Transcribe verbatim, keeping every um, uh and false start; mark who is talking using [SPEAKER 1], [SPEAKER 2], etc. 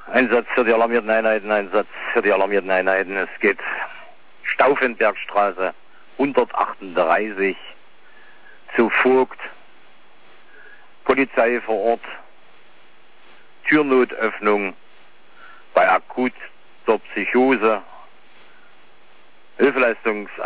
[SPEAKER 1] Einsatz für die alarmierten Einheiten, Einsatz für die alarmierten Einheiten. Es geht Stauffenbergstraße hundertachtunddreißig zu Vogt. Polizei vor Ort. Türnotöffnung bei akuter Psychose. Hilfeleistungs